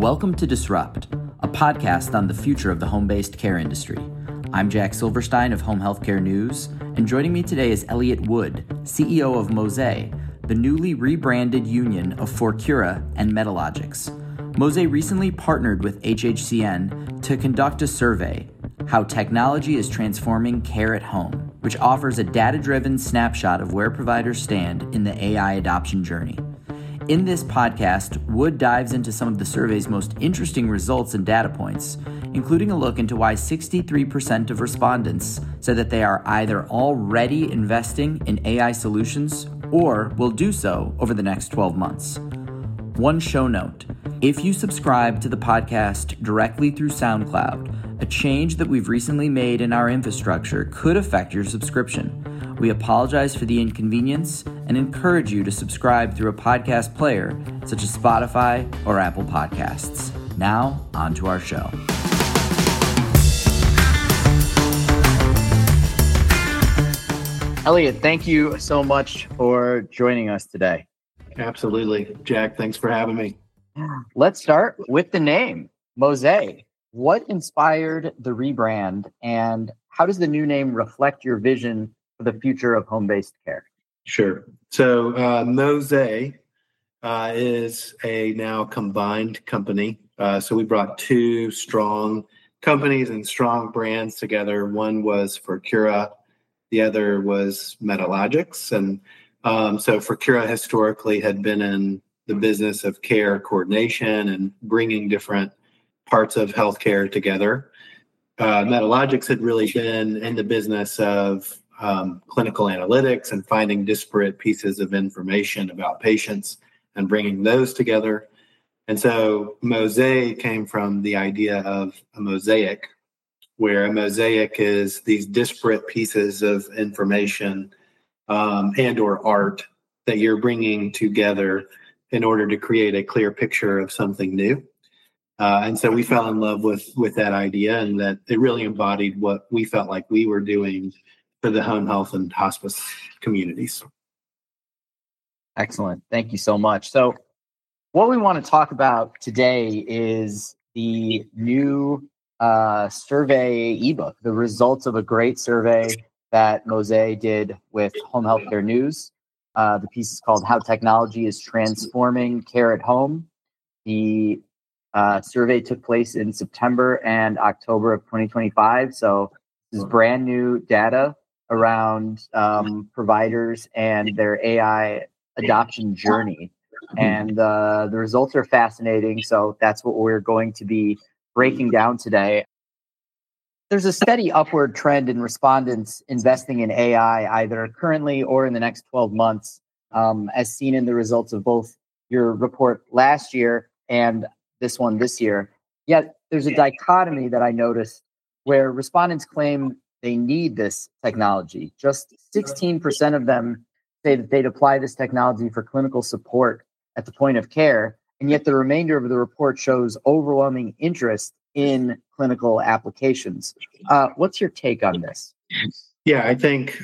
Welcome to Disrupt, a podcast on the future of the home-based care industry. I'm Jack Silverstein of Home Healthcare News, and joining me today is Elliot Wood, CEO of Mosé, the newly rebranded union of Forcura and Medalogix. Mosé recently partnered with HHCN to conduct a survey, How Technology is Transforming Care at Home, which offers a data-driven snapshot of where providers stand in the AI adoption journey. In this podcast, Wood dives into some of the survey's most interesting results and data points, including a look into why 63% of respondents said that they are either already investing in AI solutions or will do so over the next 12 months. One show note: if you subscribe to the podcast directly through SoundCloud, a change that we've recently made in our infrastructure could affect your subscription. We apologize for the inconvenience and encourage you to subscribe through a podcast player such as Spotify or Apple Podcasts. Now, on to our show. Elliot, thank you so much for joining us today. Absolutely. Jack, thanks for having me. Let's start with the name, Mosé. What inspired the rebrand, and how does the new name reflect your vision for the future of home-based care? Sure. So Mosé is a now combined company. So we brought two strong companies and strong brands together. One was Forcura, the other was Medalogix. And so Forcura historically had been in the business of care coordination and bringing different parts of healthcare together. Medalogix had really been in the business of clinical analytics and finding disparate pieces of information about patients and bringing those together. And so Mosé came from the idea of a mosaic, where a mosaic is these disparate pieces of information and or art that you're bringing together in order to create a clear picture of something new. And so we fell in love with that idea, and that it really embodied what we felt like we were doing for the home health and hospice communities. Excellent. Thank you so much. So what we want to talk about today is the new survey ebook, the results of a great survey that Mosé did with Home Healthcare News. The piece is called How Technology is Transforming Care at Home. The survey took place in September and October of 2025. So this is brand new data around providers and their AI adoption journey. And the results are fascinating. So that's what we're going to be breaking down today. There's a steady upward trend in respondents investing in AI, either currently or in the next 12 months, as seen in the results of both your report last year and this one this year. Yet there's a dichotomy that I noticed where respondents claim they need this technology. Just 16% of them say that they'd apply this technology for clinical support at the point of care, and yet the remainder of the report shows overwhelming interest in clinical applications. What's your take on this? Yeah, I think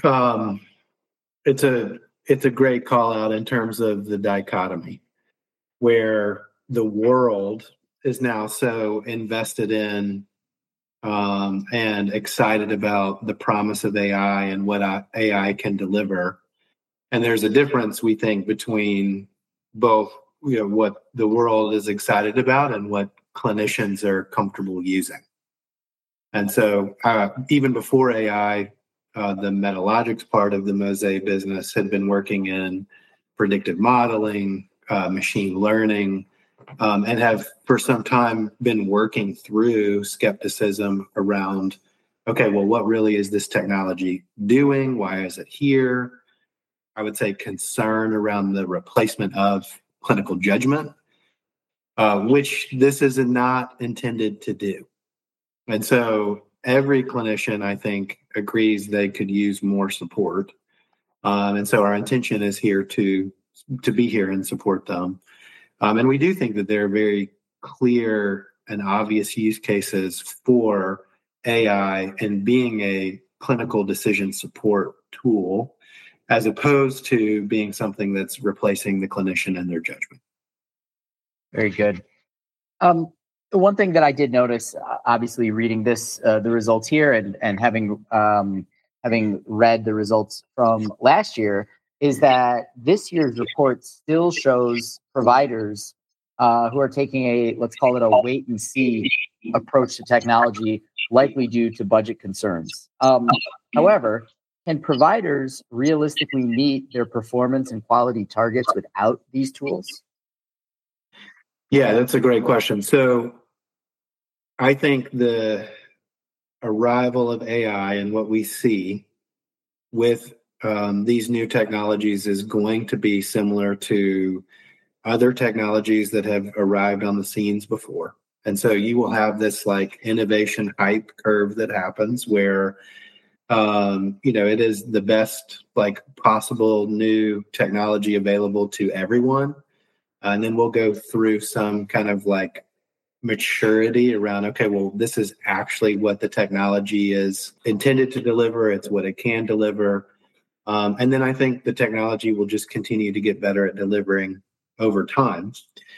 it's a great call out in terms of the dichotomy, where the world is now so invested in and excited about the promise of AI and what AI can deliver. And there's a difference, we think, between both, what the world is excited about and what clinicians are comfortable using. And so even before AI, the Medalogix part of the Mosé business had been working in predictive modeling, machine learning, and have for some time been working through skepticism around, okay, well, what really is this technology doing? Why is it here? I would say concern around the replacement of clinical judgment, which this is not intended to do. And so every clinician, I think, agrees they could use more support. And so our intention is here to be here and support them. And we do think that there are very clear and obvious use cases for AI and being a clinical decision support tool, as opposed to being something that's replacing the clinician and their judgment. Very good. The one thing that I did notice, obviously reading the results here and having read the results from last year, is that this year's report still shows providers who are taking let's call it a wait and see approach to technology, likely due to budget concerns. However, can providers realistically meet their performance and quality targets without these tools? Yeah, that's a great question. So I think the arrival of AI and what we see with these new technologies is going to be similar to other technologies that have arrived on the scenes before. And so you will have this like innovation hype curve that happens where, it is the best like possible new technology available to everyone. And then we'll go through some kind of like maturity around, okay, well, this is actually what the technology is intended to deliver. It's what it can deliver. And then I think the technology will just continue to get better at delivering over time.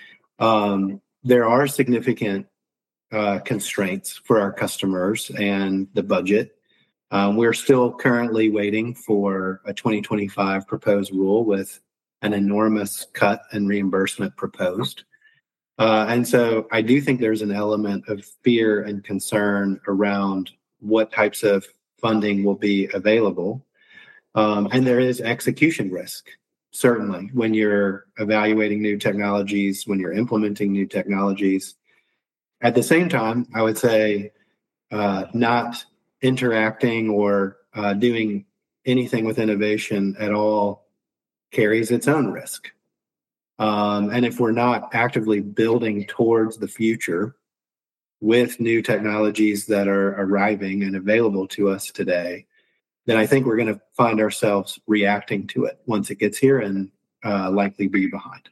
There are significant constraints for our customers and the budget. We're still currently waiting for a 2025 proposed rule with an enormous cut in reimbursement proposed. And so I do think there's an element of fear and concern around what types of funding will be available. And there is execution risk, certainly, when you're evaluating new technologies, when you're implementing new technologies. At the same time, I would say not interacting or doing anything with innovation at all carries its own risk. And if we're not actively building towards the future with new technologies that are arriving and available to us today, then I think we're going to find ourselves reacting to it once it gets here and likely be behind.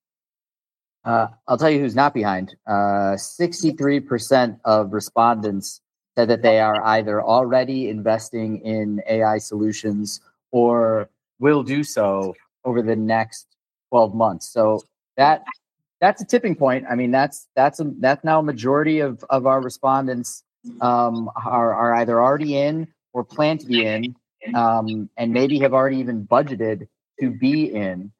I'll tell you who's not behind. 63% of respondents said that they are either already investing in AI solutions or will do so over the next 12 months. So that's a tipping point. I mean, that's now a majority of our respondents are either already in or plan to be in, and maybe have already even budgeted to be in.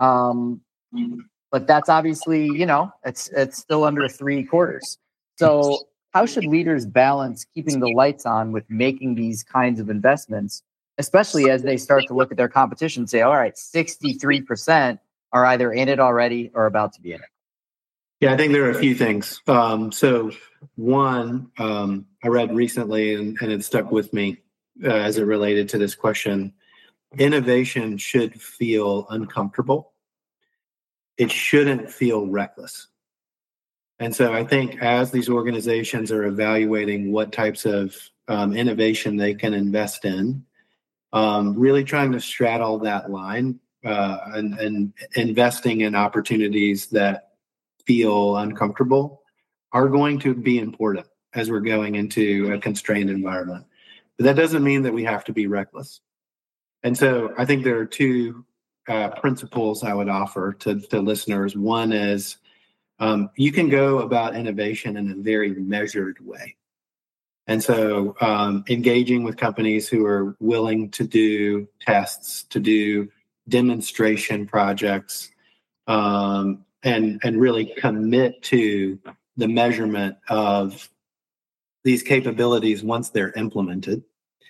But that's obviously, it's still under 3 quarters. So how should leaders balance keeping the lights on with making these kinds of investments, especially as they start to look at their competition and say, all right, 63% are either in it already or about to be in it? Yeah, I think there are a few things. So one, I read recently, and it stuck with me as it related to this question. Innovation should feel uncomfortable. It shouldn't feel reckless. And so I think as these organizations are evaluating what types of innovation they can invest in, really trying to straddle that line and investing in opportunities that feel uncomfortable are going to be important as we're going into a constrained environment. But that doesn't mean that we have to be reckless. And so I think there are 2 principles I would offer to listeners. One is you can go about innovation in a very measured way. And so engaging with companies who are willing to do tests, to do demonstration projects, and really commit to the measurement of these capabilities once they're implemented.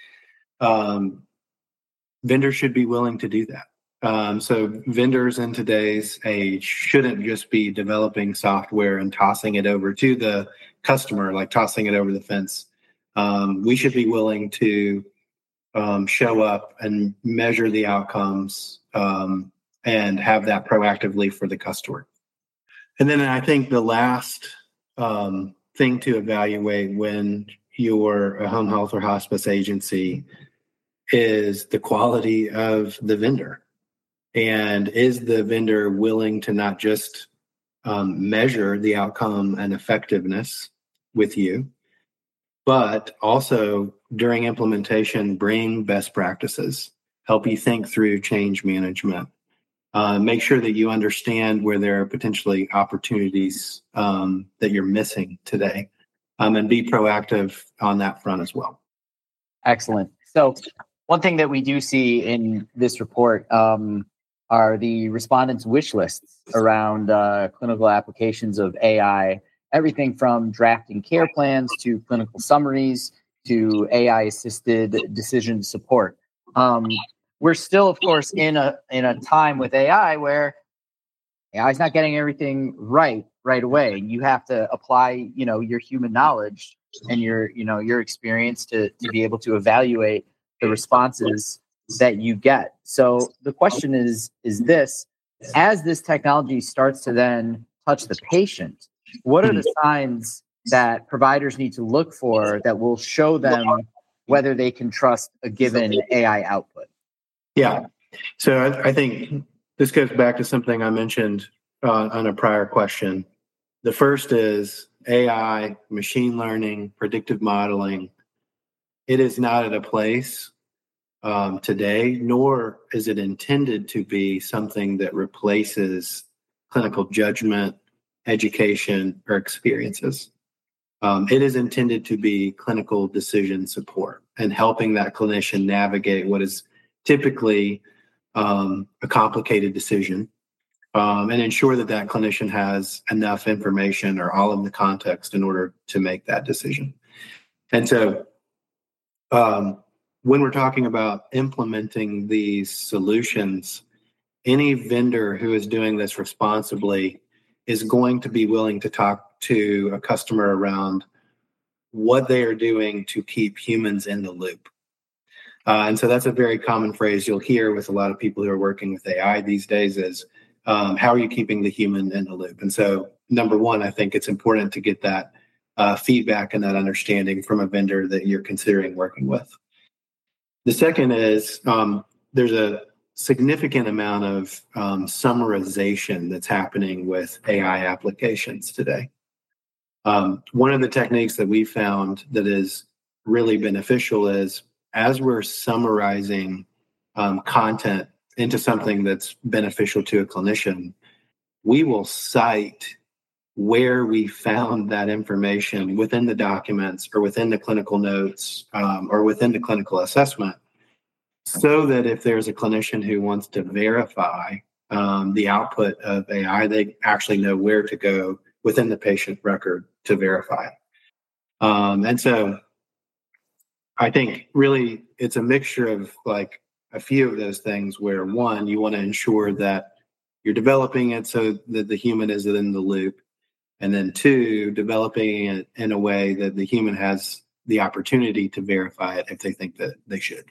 Vendors should be willing to do that. So vendors in today's age shouldn't just be developing software and tossing it over to the customer, like tossing it over the fence. We should be willing to show up and measure the outcomes and have that proactively for the customer. And then I think the last thing to evaluate when you're a home health or hospice agency is the quality of the vendor. And is the vendor willing to not just measure the outcome and effectiveness with you, but also during implementation, bring best practices, help you think through change management, Make sure that you understand where there are potentially opportunities that you're missing today, and be proactive on that front as well. Excellent. So one thing that we do see in this report are the respondents' wish lists around clinical applications of AI, everything from drafting care plans to clinical summaries to AI-assisted decision support. We're still, of course, in a time with AI where AI is not getting everything right away. You have to apply, your human knowledge and your experience to be able to evaluate the responses that you get. So the question is this: as this technology starts to then touch the patient, what are the signs that providers need to look for that will show them whether they can trust a given AI output? Yeah. So I think this goes back to something I mentioned on a prior question. The first is AI, machine learning, predictive modeling. It is not at a place today, nor is it intended to be something that replaces clinical judgment, education, or experiences. It is intended to be clinical decision support and helping that clinician navigate what is typically a complicated decision, and ensure that that clinician has enough information or all of the context in order to make that decision. And so when we're talking about implementing these solutions, any vendor who is doing this responsibly is going to be willing to talk to a customer around what they are doing to keep humans in the loop. And so that's a very common phrase you'll hear with a lot of people who are working with AI these days is, how are you keeping the human in the loop? And so, number one, I think it's important to get that feedback and that understanding from a vendor that you're considering working with. The second is there's a significant amount of summarization that's happening with AI applications today. One of the techniques that we found that is really beneficial is as we're summarizing content into something that's beneficial to a clinician, we will cite where we found that information within the documents or within the clinical notes or within the clinical assessment, so that if there's a clinician who wants to verify the output of AI, they actually know where to go within the patient record to verify it. And so I think really it's a mixture of like a few of those things where one, you want to ensure that you're developing it so that the human is in the loop. And then two, developing it in a way that the human has the opportunity to verify it if they think that they should.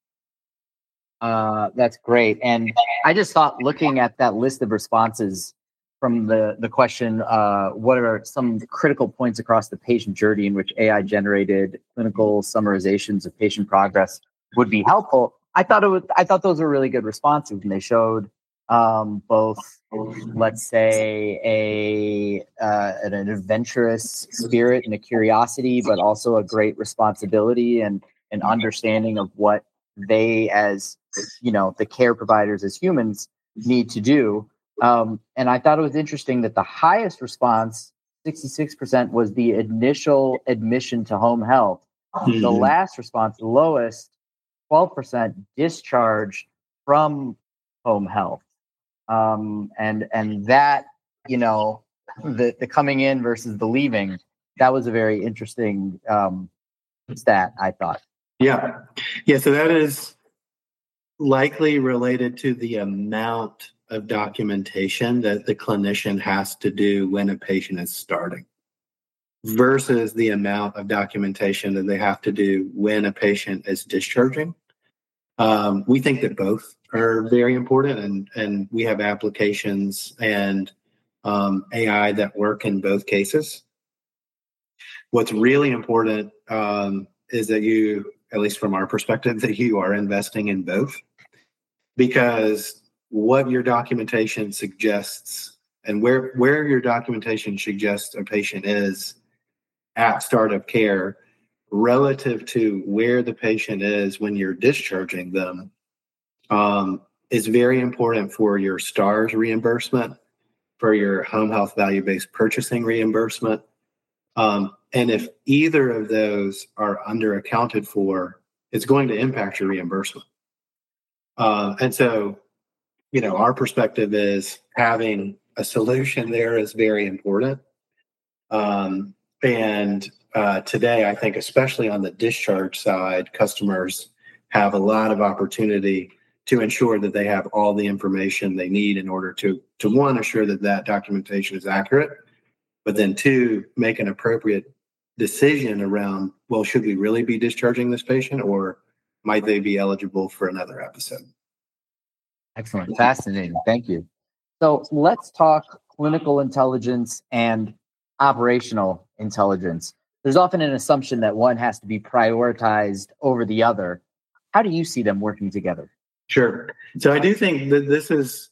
That's great. And I just thought, looking at that list of responses from the question, what are some critical points across the patient journey in which AI generated clinical summarizations of patient progress would be helpful? I thought those were really good responses, and they showed both, let's say, an adventurous spirit and a curiosity, but also a great responsibility and an understanding of what they, as the care providers, as humans, need to do. And I thought it was interesting that the highest response, 66%, was the initial admission to home health. Mm-hmm. The last response, the lowest, 12%, discharge from home health. And that, the coming in versus the leaving, that was a very interesting stat, I thought. Yeah. So that is likely related to the amount of documentation that the clinician has to do when a patient is starting versus the amount of documentation that they have to do when a patient is discharging. We think that both are very important, and we have applications and AI that work in both cases. What's really important is that you, at least from our perspective, that you are investing in both, because what your documentation suggests and where your documentation suggests a patient is at start of care relative to where the patient is when you're discharging them is very important for your STARS reimbursement, for your home health value-based purchasing reimbursement. And if either of those are under accounted for, it's going to impact your reimbursement. And so, our perspective is having a solution there is very important. And today, I think, especially on the discharge side, customers have a lot of opportunity to ensure that they have all the information they need in order to one, assure that documentation is accurate, but then two, make an appropriate decision around, well, should we really be discharging this patient, or might they be eligible for another episode? Excellent. Fascinating. Thank you. So let's talk clinical intelligence and operational intelligence. There's often an assumption that one has to be prioritized over the other. How do you see them working together? Sure. So I do think that this is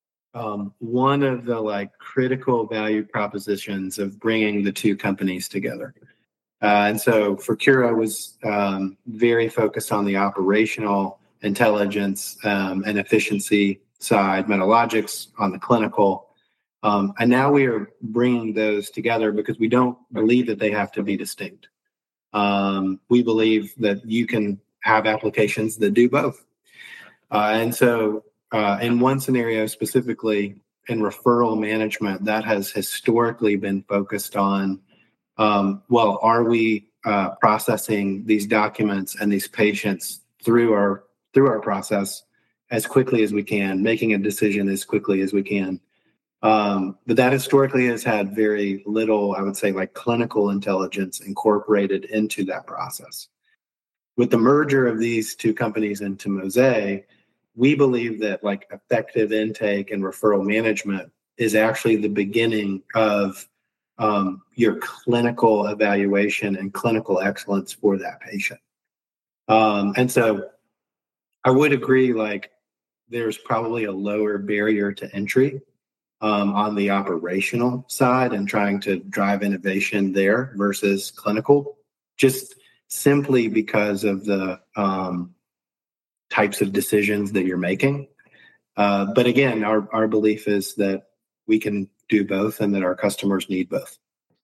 one of the critical value propositions of bringing the two companies together. And so Cura was very focused on the operational intelligence and efficiency side, Medalogix on the clinical. And now we are bringing those together because we don't believe that they have to be distinct. We believe that you can have applications that do both. And so in one scenario specifically, in referral management, that has historically been focused on, are we processing these documents and these patients through our process as quickly as we can, making a decision as quickly as we can. But that historically has had very little, I would say, clinical intelligence incorporated into that process. With the merger of these two companies into Mosaic, we believe that effective intake and referral management is actually the beginning of your clinical evaluation and clinical excellence for that patient. And so I would agree, there's probably a lower barrier to entry on the operational side and trying to drive innovation there versus clinical, just simply because of the types of decisions that you're making. But again, our belief is that we can do both and that our customers need both.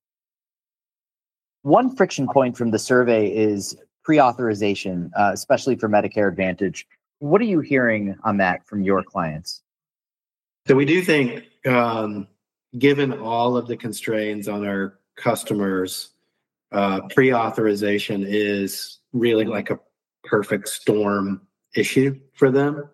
One friction point from the survey is pre-authorization, especially for Medicare Advantage. What are you hearing on that from your clients? So we do think, given all of the constraints on our customers, pre-authorization is really a perfect storm issue for them.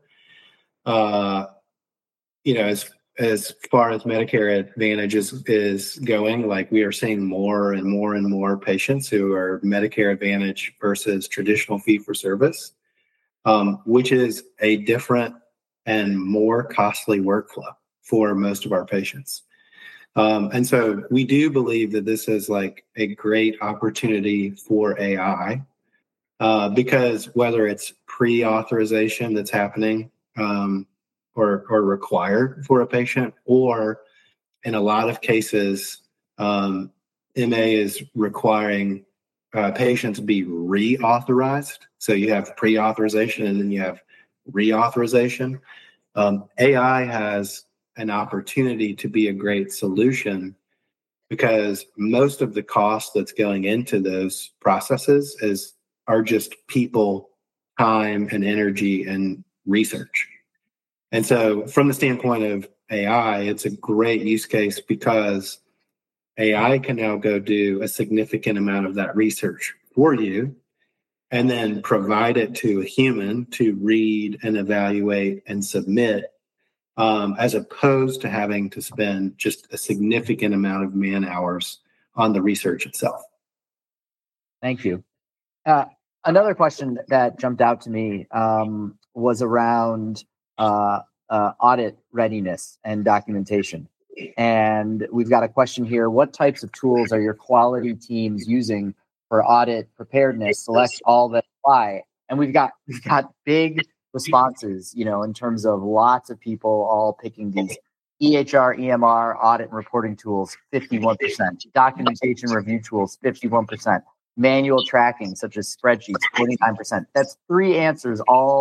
As far as Medicare Advantage is going, we are seeing more and more and more patients who are Medicare Advantage versus traditional fee-for-service, which is a different and more costly workflow for most of our patients. And so we do believe that this is a great opportunity for AI, because whether it's pre-authorization that's happening or required for a patient, or in a lot of cases, MA is requiring patients be reauthorized. So you have pre-authorization and then you have reauthorization. AI has an opportunity to be a great solution because most of the cost that's going into those processes are just people, time, and energy and research. And so from the standpoint of AI, it's a great use case because AI can now go do a significant amount of that research for you and then provide it to a human to read and evaluate and submit, as opposed to having to spend just a significant amount of man hours on the research itself. Thank you. Another question that jumped out to me was around audit readiness and documentation. And we've got a question here. What types of tools are your quality teams using for audit preparedness? Select all that apply. And we've got big responses, in terms of lots of people all picking these EHR, EMR, audit and reporting tools, 51%, documentation review tools, 51%, manual tracking, such as spreadsheets, 49%. That's three answers all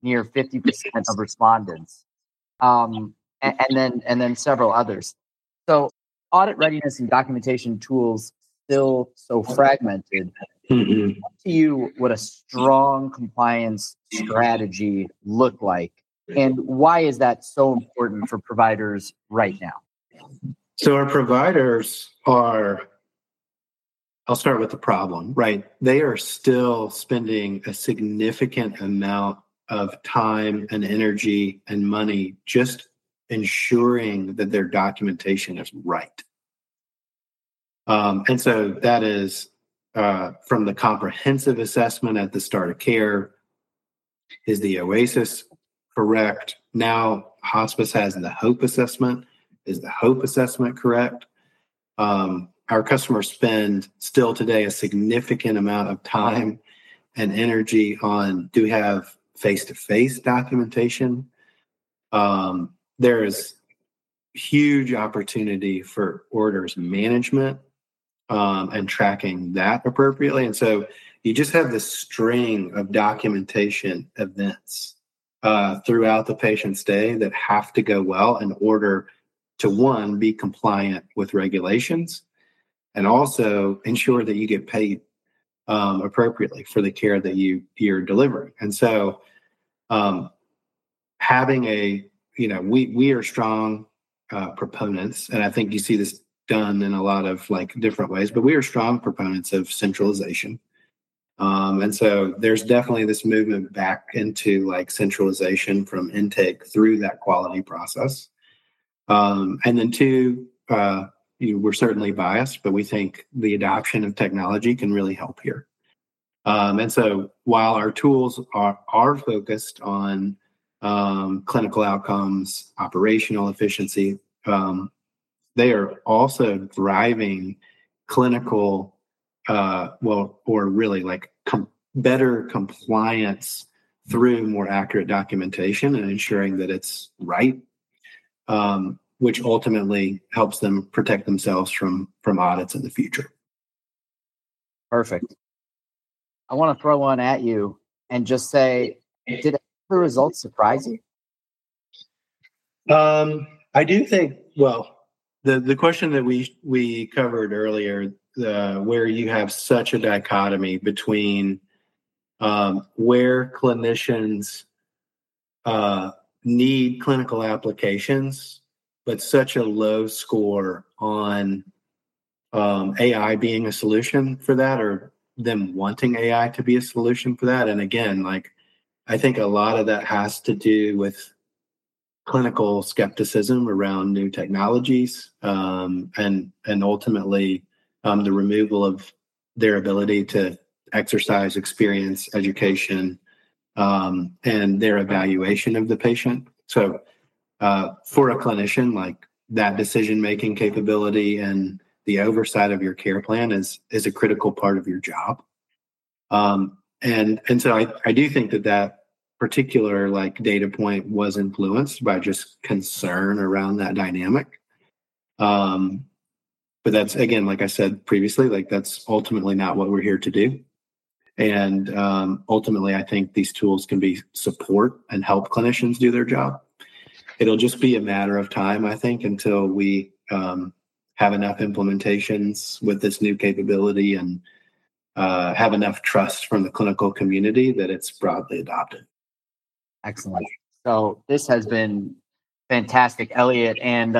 near 50% of respondents, and then several others. So audit readiness and documentation tools still so fragmented. Mm-hmm. Up to you, what a strong compliance strategy look like, and why is that so important for providers right now? So our providers are, I'll start with the problem, right? They are still spending a significant amount of time and energy and money just ensuring that their documentation is right. And so that is from the comprehensive assessment at the start of care. Is the OASIS correct? Now hospice has the HOPE assessment. Is the HOPE assessment correct? Our customers spend still today a significant amount of time and energy on, do we have face-to-face documentation? There is huge opportunity for orders management and tracking that appropriately. And so you just have this string of documentation events throughout the patient's stay that have to go well in order to, one, be compliant with regulations, and also ensure that you get paid appropriately for the care that you're delivering. And so having we are strong proponents, and I think you see this done in a lot of like different ways, but we are strong proponents of centralization. And so there's definitely this movement back into like centralization from intake through that quality process. And then two, we're certainly biased, but we think the adoption of technology can really help here. And so while our tools are focused on clinical outcomes, operational efficiency, they are also driving clinical, or really like better compliance through more accurate documentation and ensuring that it's right, which ultimately helps them protect themselves from audits in the future. Perfect. I want to throw one at you and just say, did the results surprise you? I do think, well, the question that we covered earlier, where you have such a dichotomy between where clinicians need clinical applications, but such a low score on AI being a solution for that, or them wanting AI to be a solution for that. And again, like, I think a lot of that has to do with clinical skepticism around new technologies, and ultimately the removal of their ability to exercise experience, education, and their evaluation of the patient. So for a clinician, like, that decision-making capability and the oversight of your care plan is a critical part of your job. And so I do think that particular like data point was influenced by just concern around that dynamic. But that's, again, like I said previously, like, that's ultimately not what we're here to do. And ultimately, I think these tools can be support and help clinicians do their job. It'll just be a matter of time, I think, until we have enough implementations with this new capability and have enough trust from the clinical community that it's broadly adopted. Excellent. So this has been fantastic, Elliot. And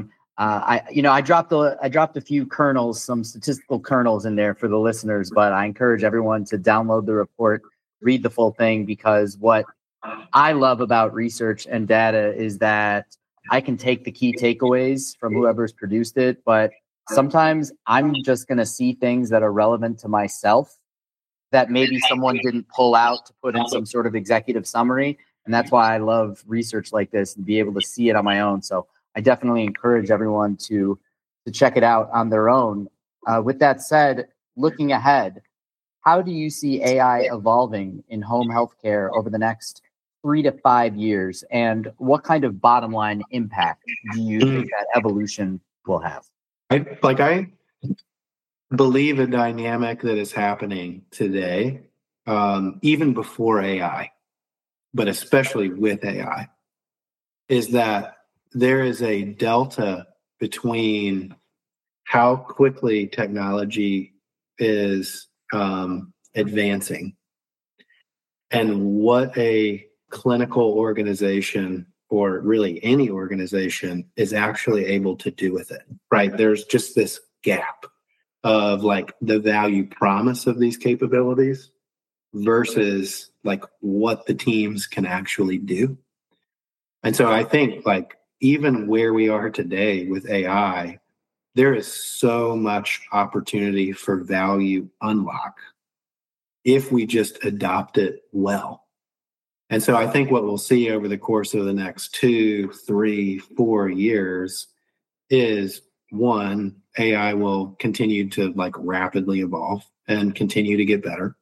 I dropped a few kernels, some statistical kernels in there for the listeners, but I encourage everyone to download the report, read the full thing, because what I love about research and data is that I can take the key takeaways from whoever's produced it, but sometimes I'm just going to see things that are relevant to myself that maybe someone didn't pull out to put in some sort of executive summary. And that's why I love research like this and be able to see it on my own. So I definitely encourage everyone to check it out on their own. With that said, looking ahead, how do you see AI evolving in home healthcare over the next 3 to 5 years? And what kind of bottom line impact do you think that evolution will have? I believe a dynamic that is happening today, even before AI, but especially with AI, is that there is a delta between how quickly technology is advancing and what a clinical organization, or really any organization, is actually able to do with it, right? There's just this gap of like the value promise of these capabilities versus like what the teams can actually do. And so I think like even where we are today with AI, there is so much opportunity for value unlock if we just adopt it well. And so I think what we'll see over the course of the next 2, 3, 4 years is, one, AI will continue to like rapidly evolve and continue to get better.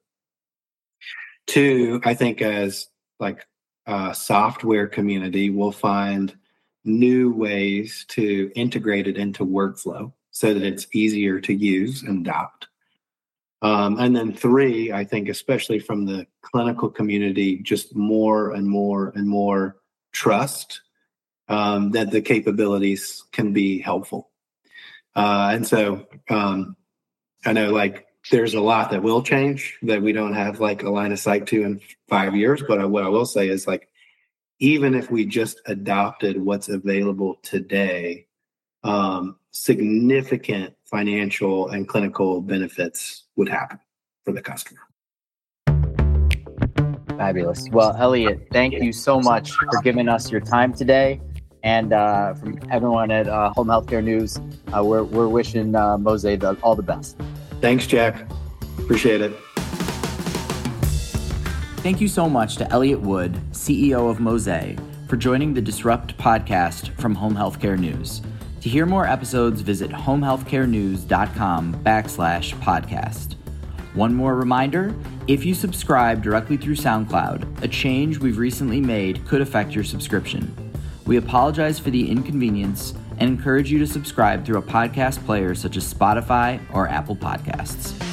2, I think as like a software community, we'll find new ways to integrate it into workflow so that it's easier to use and adopt. And then 3, I think, especially from the clinical community, just more and more and more trust that the capabilities can be helpful. And so I know like there's a lot that will change that we don't have like a line of sight to in 5 years. But what I will say is like, even if we just adopted what's available today, significant financial and clinical benefits would happen for the customer. Fabulous. Well, Elliot, thank you so much for giving us your time today. And from everyone at Home Healthcare News, we're wishing Mose all the best. Thanks, Jack. Appreciate it. Thank you so much to Elliot Wood, CEO of Mose, for joining the Disrupt podcast from Home Healthcare News. To hear more episodes, visit homehealthcarenews.com/podcast. One more reminder, if you subscribe directly through SoundCloud, a change we've recently made could affect your subscription. We apologize for the inconvenience and encourage you to subscribe through a podcast player such as Spotify or Apple Podcasts.